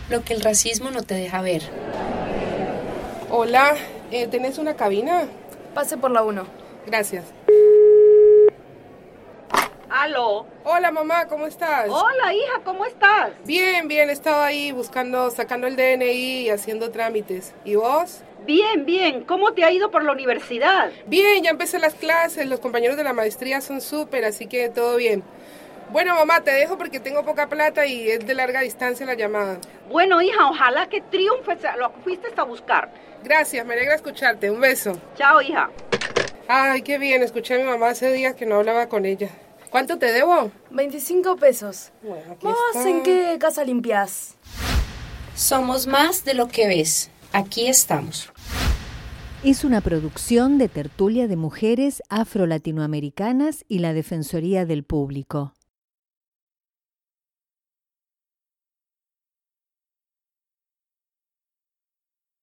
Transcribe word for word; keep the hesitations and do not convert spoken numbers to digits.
lo que el racismo no te deja ver. Hola, eh, ¿tenés una cabina? Pase por la uno. Gracias. Aló. Hola, mamá, ¿cómo estás? Hola, hija, ¿cómo estás? Bien, bien, estaba ahí buscando, sacando el D N I y haciendo trámites. ¿Y vos? Bien, bien. ¿Cómo te ha ido por la universidad? Bien, ya empecé las clases, los compañeros de la maestría son súper, así que todo bien. Bueno, mamá, te dejo porque tengo poca plata y es de larga distancia la llamada. Bueno, hija, ojalá que triunfes lo que fuiste a buscar. Gracias, me alegra escucharte. Un beso. Chao, hija. Ay, qué bien, escuché a mi mamá hace días que no hablaba con ella. ¿Cuánto te debo? veinticinco pesos. Bueno, aquí ¿Vos está. en qué casa limpiás? Somos más de lo que ves. Aquí estamos. Es una producción de Tertulia de Mujeres Afro-Latinoamericanas y la Defensoría del Público.